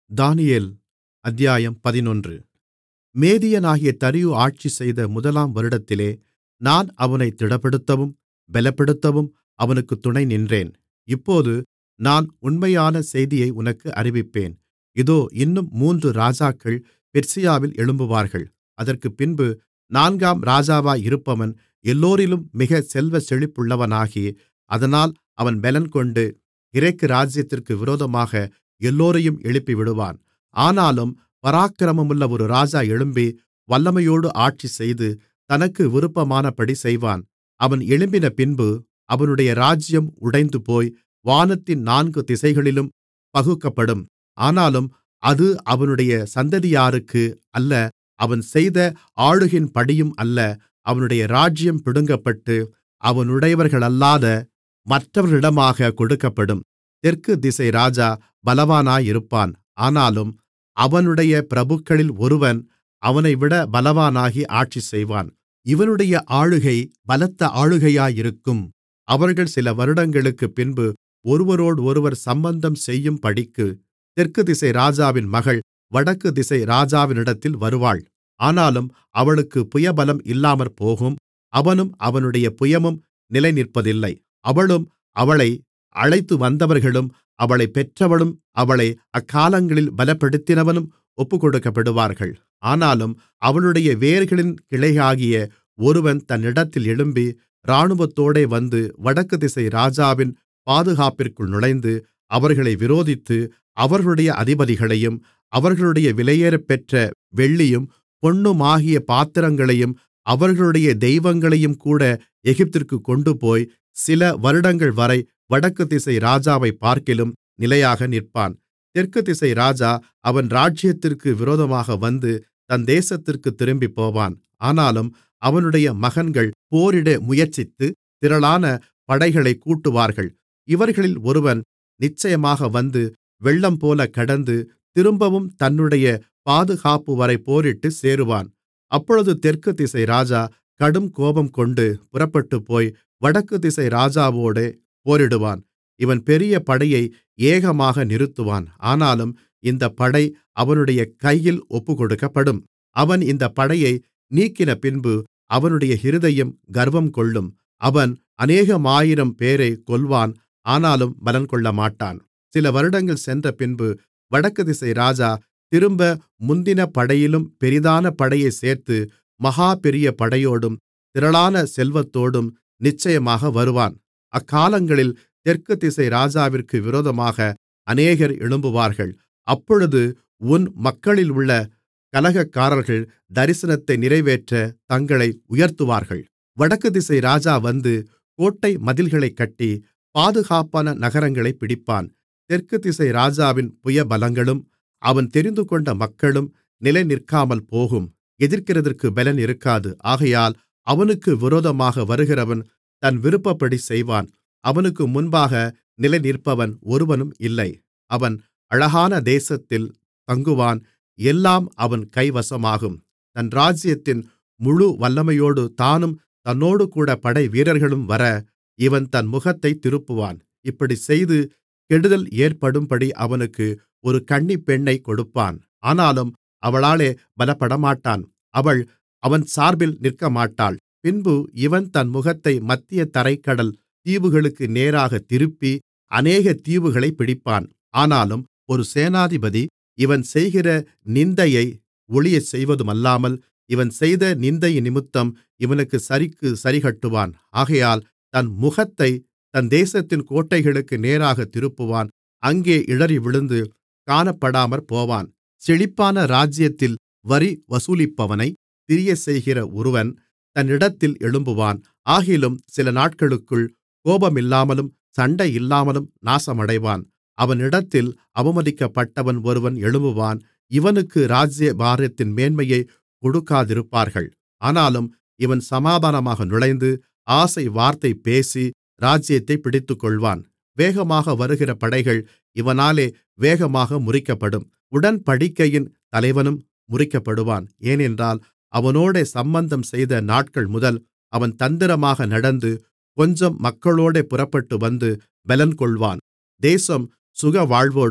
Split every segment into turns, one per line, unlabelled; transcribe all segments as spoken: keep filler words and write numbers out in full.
தானியேல் அத்தியாயம் பதினொன்று. மேதியனாகிய தரியு ஆட்சிசெய்த முதலாம் வருடத்திலே நான் அவனைத் திடப்படுத்தவும் பெலப்படுத்தவும் அவனுக்குத் துணை நின்றேன். இப்போது நான் உண்மையான செய்தியை உனக்கு அறிவிப்பேன். இதோ, இன்னும் மூன்று ராஜாக்கள் பெர்சியாவில் எழும்புவார்கள். அதற்குப்பின்பு நான்காம் ராஜாவாயிருப்பவன் எல்லோரிலும் மிகச் செல்வச்செழிப்புள்ளவனாகி, அதனால் அவன் பெலன்கொண்டு கிரேக்கு ராஜ்யத்திற்கு விரோதமாக எல்லோரையும் எழுப்பிவிடுவான். ஆனாலும் பராக்கிரமமுள்ள ஒரு ராஜா எழும்பி வல்லமையோடு ஆட்சிசெய்து தனக்கு விருப்பமானபடி செய்வான். அவன் எழும்பினபின்பு அவனுடைய ராஜ்யம் உடைந்துபோய் வானத்தின் நான்கு திசைகளிலும் பகுக்கப்படும். ஆனாலும் அது அவனுடைய சந்ததியாருக்கு அல்ல, அவன் செய்த ஆளுகையின்படியும் அல்ல. அவனுடைய ராஜ்யம் பிடுங்கப்பட்டு அவனுடையவர்களல்லாத மற்றவர்களிடமாகக் கொடுக்கப்படும். தெற்கு திசை ராஜா பலவானாயிருப்பான். ஆனாலும் அவனுடைய பிரபுக்களில் ஒருவன் அவனைவிட பலவானாகி ஆட்சிசெய்வான். இவனுடைய ஆளுகை பலத்த ஆளுகையாயிருக்கும். அவர்கள் சில வருடங்களுக்குப் பின்பு ஒருவரோடொருவர் சம்பந்தம் செய்யும்படிக்கு தெற்கு திசை ராஜாவின் மகள் வடக்கு திசை ராஜாவினிடத்தில் வருவாள். ஆனாலும் அவளுக்குப் புயபலம் இல்லாமற்போகும். அவனும் அவனுடைய புயமும் நிலைநிற்பதில்லை. அவளும் அவளை அழைத்துவந்தவர்களும் அவளைப் பெற்றவனும் அவளை அக்காலங்களில் பலப்படுத்தினவனும் ஒப்புக்கொடுக்கப்படுவார்கள். ஆனாலும் அவளுடைய வேர்களின் கிளையாகிய ஒருவன் தன்னிடத்தில் எழும்பி இராணுவத்தோடே வந்து வடக்கு திசை ராஜாவின் பாதுகாப்பிற்குள் நுழைந்து அவர்களை விரோதித்து அவர்களுடைய அதிபதிகளையும் அவர்களுடைய விலையேறப்பெற்ற வெள்ளியும் பொன்னுமாகிய பாத்திரங்களையும் அவர்களுடைய தெய்வங்களையும்கூட எகிப்திற்குக் கொண்டுபோய் சில வருடங்கள்வரை வடக்கு திசை ராஜாவைப்பார்க்கிலும் நிலையாக நிற்பான். தெற்கு திசை ராஜா அவன் ராஜ்யத்திற்கு விரோதமாக வந்து தன் தேசத்திற்குத் திரும்பிப்போவான். ஆனாலும் அவனுடைய மகன்கள் போரிட முயற்சித்து திரளான படைகளைக் கூட்டுவார்கள். இவர்களில் ஒருவன் நிச்சயமாக வந்து வெள்ளம்போல கடந்து திரும்பவும் தன்னுடைய பாதுகாப்புவரை போரிட்டுச் சேருவான். அப்பொழுது தெற்கு திசை ராஜா கடும் கோபம்கொண்டு புறப்பட்டுப்போய் வடக்கு திசை ராஜாவோடே போரிடுவான். இவன் பெரிய படையை ஏகமாக நிறுத்துவான். ஆனாலும் இந்தப் படை அவனுடைய கையில் ஒப்புக்கொடுக்கப்படும். அவன் இந்தப் படையை நீக்கினபின்பு அவனுடைய இருதயம் கர்வங்கொள்ளும். அவன் அநேகமாயிரம் பேரைக் கொல்வான். ஆனாலும் பலன்கொள்ளமாட்டான். சில வருடங்கள் சென்றபின்பு வடக்கு திசை ராஜா திரும்ப முந்தின படையிலும் பெரிதான படையைச் சேர்த்து மகா பெரிய படையோடும் திரளான செல்வத்தோடும் நிச்சயமாக வருவான். அக்காலங்களில் தெற்கு திசை ராஜாவிற்கு விரோதமாக அநேகர் எழும்புவார்கள். அப்பொழுது உன் மக்களிலுள்ள கலகக்காரர்கள் தரிசனத்தை நிறைவேற்ற தங்களை உயர்த்துவார்கள். வடக்கு திசை ராஜா வந்து கோட்டை மதில்களைக் கட்டி பாதுகாப்பான நகரங்களைப் பிடிப்பான். தெற்கு திசை ராஜாவின் புயபலங்களும் அவன் தெரிந்துகொண்ட மக்களும் நிலைநிற்காமல் போகும். எதிர்க்கிறதற்கு பெலன் இருக்காது. ஆகையால் அவனுக்கு விரோதமாக வருகிறவன் தன் விருப்பப்படி செய்வான். அவனுக்கு முன்பாக நிலைநிற்பவன் ஒருவனும் இல்லை. அவன் அழகான தேசத்தில் தங்குவான். எல்லாம் அவன் கைவசமாகும். தன் ராஜ்யத்தின் முழு வல்லமையோடு தானும் தன்னோடுகூட படை வீரர்களும் வர இவன் தன் முகத்தைத் திருப்புவான். இப்படிச் செய்து கெடுதல் ஏற்படும்படி அவனுக்கு ஒரு கன்னிப்பெண்ணைக் கொடுப்பான். ஆனாலும் அவளாலே பலப்படமாட்டான். அவள் அவன் சார்பில் நிற்கமாட்டாள். பின்பு இவன் தன் முகத்தை மத்திய தரைக்கடல் தீவுகளுக்கு நேராகத் திருப்பி அநேக தீவுகளைப் பிடிப்பான். ஆனாலும் ஒரு சேனாதிபதி இவன் செய்கிற நிந்தையை ஒழியச் செய்வதுமல்லாமல் இவன் செய்த நிந்தையினிமித்தம் இவனுக்கு சரிக்கு சரிகட்டுவான். ஆகையால் தன் முகத்தைத் தன் தேசத்தின் கோட்டைகளுக்கு நேராகத் திருப்புவான். அங்கே இடறி விழுந்து காணப்படாமற்போவான். செழிப்பான ராஜ்யத்தில் வரி வசூலிப்பவனைத் திரியச்செய்கிற ஒருவன் தன்னிடத்தில் எழும்புவான். ஆகிலும் சில நாட்களுக்குள் கோபமில்லாமலும் சண்டையில்லாமலும் நாசமடைவான். அவனிடத்தில் அவமதிக்கப்பட்டவன் ஒருவன் எழும்புவான். இவனுக்கு ராஜ்யபாரத்தின் மேன்மையைக் கொடுக்காதிருப்பார்கள். ஆனாலும் இவன் சமாதானமாக நுழைந்து ஆசை வார்த்தை பேசி ராஜ்யத்தைப் பிடித்துக்கொள்வான். வேகமாக வருகிற படைகள் இவனாலே வேகமாக முறிக்கப்படும். உடன்படிக்கையின் தலைவனும் முறிக்கப்படுவான். ஏனென்றால் அவனோடே சம்பந்தம் செய்த நாட்கள் முதல் அவன் தந்திரமாக நடந்து கொஞ்சம் மக்களோடே புறப்பட்டு வந்து பெலன்கொள்வான். தேசம் சுகவாழ்வோடும்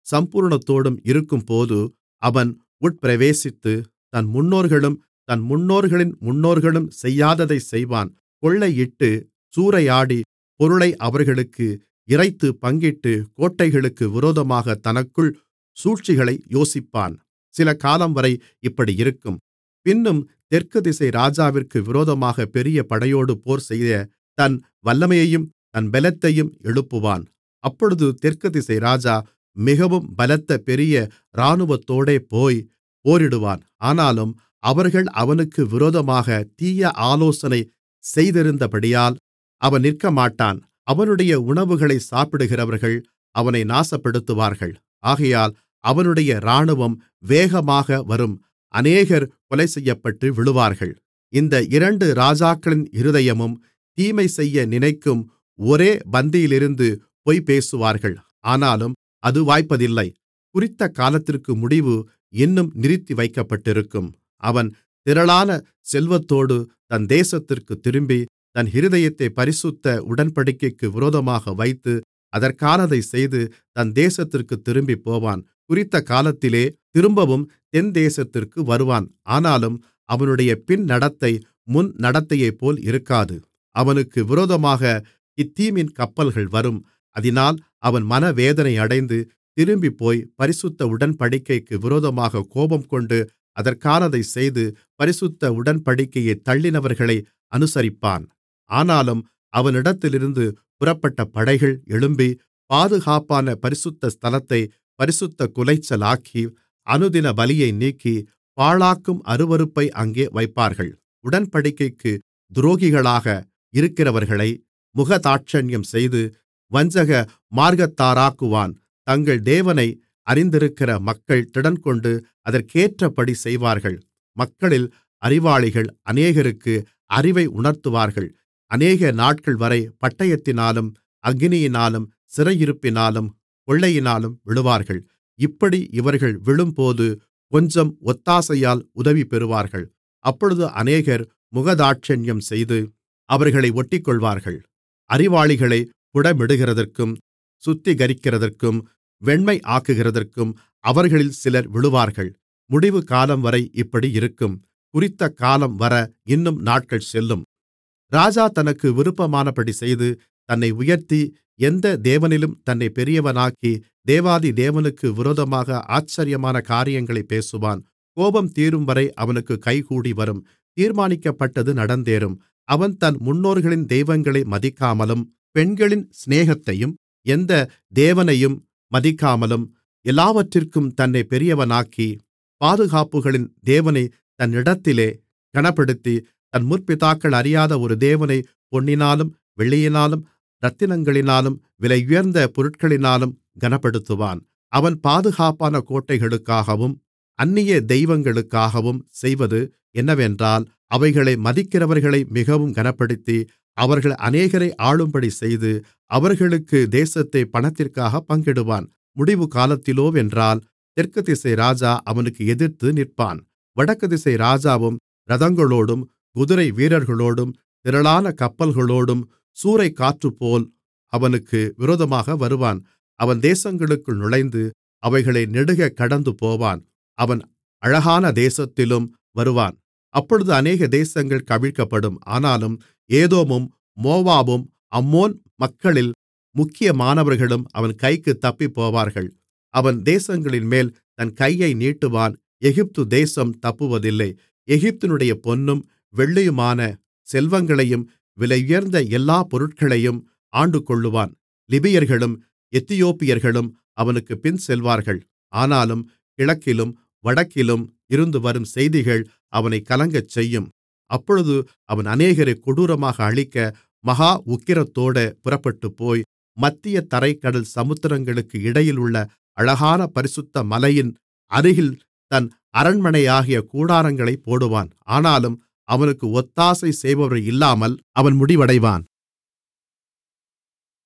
சம்பூரணத்தோடும் இருக்கும்போது அவன் உட்பிரவேசித்து தன் முன்னோர்களும் தன் முன்னோர்களின் முன்னோர்களும் செய்யாததைச் செய்வான். கொள்ளையிட்டு சூறையாடி பொருளை அவர்களுக்கு இறைத்துப் பங்கிட்டு கோட்டைகளுக்கு விரோதமாகத் தனக்குள் சூழ்ச்சிகளை யோசிப்பான். சில காலம்வரை இப்படி இருக்கும். பின்னும் தெற்கு திசை ராஜாவிற்கு விரோதமாகப் பெரிய படையோடு போர்செய்ய தன் வல்லமையையும் தன் பெலத்தையும் எழுப்புவான். அப்பொழுது தெற்கு திசை ராஜா மிகவும் பலத்த பெரிய இராணுவத்தோடே போய் போரிடுவான். ஆனாலும் அவர்கள் அவனுக்கு விரோதமாகத் தீய ஆலோசனை செய்திருந்தபடியால் அவன் நிற்கமாட்டான். அவனுடைய உணவுகளை சாப்பிடுகிறவர்கள் அவனை நாசப்படுத்துவார்கள். ஆகையால் அவனுடைய இராணுவம் வேகமாக வரும். அநேகர் கொலைசெய்யப்பட்டு விழுவார்கள். இந்த இரண்டு ராஜாக்களின் இருதயமும் தீமைசெய்ய நினைக்கும் ஒரே பந்தியிலிருந்து பொய் பேசுவார்கள். ஆனாலும் அது வாய்ப்பதில்லை. குறித்த காலத்திற்கு முடிவு இன்னும் நிறுத்தி வைக்கப்பட்டிருக்கும். அவன் திரளான செல்வத்தோடு தன் தேசத்திற்குத் திரும்பி தன் இருதயத்தைப் பரிசுத்த உடன்படிக்கைக்கு விரோதமாக வைத்து அதற்கானதைச் செய்து தன் தேசத்திற்குத் திரும்பிப்போவான். குறித்த காலத்திலே திரும்பவும் தென்தேசத்திற்கு வருவான். ஆனாலும் அவனுடைய பின்நடத்தை முன் நடத்தையைப்போல் இருக்காது. அவனுக்கு விரோதமாக கித்தீமின் கப்பல்கள் வரும். அதினால் அவன் மனவேதனை அடைந்து திரும்பிப்போய் பரிசுத்த உடன்படிக்கைக்கு விரோதமாக கோபம்கொண்டு அதற்கானதைச் செய்து பரிசுத்த உடன்படிக்கையைத் தள்ளினவர்களை அனுசரிப்பான். ஆனாலும் அவனிடத்திலிருந்து புறப்பட்ட படைகள் எழும்பி பாதுகாப்பான பரிசுத்த ஸ்தலத்தைப் பரிசுத்தக் குலைச்சலாக்கி அனுதின பலியை நீக்கி பாழாக்கும் அருவருப்பை அங்கே வைப்பார்கள். உடன்படிக்கைக்கு துரோகிகளாக இருக்கிறவர்களை முகதாட்சணியம் செய்து வஞ்சக மார்க்கத்தாராக்குவான். தங்கள் தேவனை அறிந்திருக்கிற மக்கள் திடன்கொண்டு அதற்கேற்றபடி செய்வார்கள். மக்களில் அறிவாளிகள் அநேகருக்கு அறிவை உணர்த்துவார்கள். அநேக நாட்கள்வரை பட்டயத்தினாலும் அக்கினியினாலும் சிறையிருப்பினாலும் கொள்ளையினாலும் விழுவார்கள். இப்படி இவர்கள் விழும்போது கொஞ்சம் ஒத்தாசையால் உதவி பெறுவார்கள். அப்பொழுது அநேகர் முகதாட்சணியம் செய்து அவர்களை ஒட்டிக்கொள்வார்கள். அறிவாளிகளை புடமிடுகிறதற்கும் சுத்திகரிக்கிறதற்கும் வெண்மை ஆக்குகிறதற்கும் அவர்களில் சிலர் விழுவார்கள். முடிவு காலம்வரை இப்படி இருக்கும். குறித்த காலம் வர இன்னும் நாட்கள் செல்லும். ராஜா தனக்கு விருப்பமானபடி செய்து தன்னை உயர்த்தி எந்த தேவனிலும் தன்னை பெரியவனாக்கி தேவாதி தேவனுக்கு விரோதமாக ஆச்சரியமான காரியங்களைப் பேசுவான். கோபம் தீரும்வரை அவனுக்கு கைகூடி வரும். தீர்மானிக்கப்பட்டது நடந்தேறும். அவன் தன் முன்னோர்களின் தெய்வங்களை மதிக்காமலும் பெண்களின் சிநேகத்தையும் எந்த தேவனையும் மதிக்காமலும் எல்லாவற்றிற்கும் தன்னை பெரியவனாக்கி பாதுகாப்புகளின் தேவனை தன்னிடத்திலே கனப்படுத்தி தன் முற்பிதாக்கள் அறியாத ஒரு தேவனை பொன்னினாலும் வெள்ளியினாலும் இரத்தினங்களினாலும் விலையுயர்ந்த பொருட்களினாலும் கனப்படுத்துவான். அவன் பாதுகாப்பான கோட்டைகளுக்காகவும் அந்நிய தெய்வங்களுக்காகவும் செய்வது என்னவென்றால் அவைகளை மதிக்கிறவர்களை மிகவும் கனப்படுத்தி அவர்கள் அநேகரை ஆளும்படி செய்து அவர்களுக்கு தேசத்தை பணத்திற்காக பங்கிடுவான். முடிவு காலத்திலோவென்றால் தெற்கு திசை ராஜா அவனுக்கு எதிர்த்து நிற்பான். வடக்கு திசை ராஜாவும் இரதங்களோடும் குதிரை வீரர்களோடும் திரளான கப்பல்களோடும் சூறைக்காற்றுப்போல் அவனுக்கு விரோதமாக வருவான். அவன் தேசங்களுக்குள் நுழைந்து அவைகளை நெடுக கடந்து போவான். அவன் அழகான தேசத்திலும் வருவான். அப்பொழுது அநேக தேசங்கள் கவிழ்க்கப்படும். ஆனாலும் ஏதோமும் மோவாபும் அம்மோன் மக்களில் முக்கியமானவர்களும் அவன் கைக்குத் தப்பிப்போவார்கள். அவன் தேசங்களின்மேல் தன் கையை நீட்டுவான். எகிப்து தேசம் தப்புவதில்லை. எகிப்தினுடைய பொன்னும் வெள்ளியுமான செல்வங்களையும் விலையுயர்ந்த எல்லாப் பொருட்களையும் ஆண்டுகொள்ளுவான். லிபியர்களும் எத்தியோப்பியர்களும் அவனுக்குப் பின்செல்வார்கள். ஆனாலும் கிழக்கிலும் வடக்கிலும் இருந்து வரும் செய்திகள் அவனைக் கலங்கச்செய்யும். அப்பொழுது அவன் அநேகரைக் கொடூரமாக அழிக்க மகா உக்கிரத்தோடே புறப்பட்டுப்போய் மத்திய தரைக்கடல் சமுத்திரங்களுக்கு இடையிலுள்ள அழகான பரிசுத்த மலையின் அருகில் தன் அரண்மனையாகிய கூடாரங்களைப் போடுவான். ஆனாலும் அவனுக்கு ஒத்தாசை செய்பவர் இல்லாமல் அவன் முடிவடைவான்.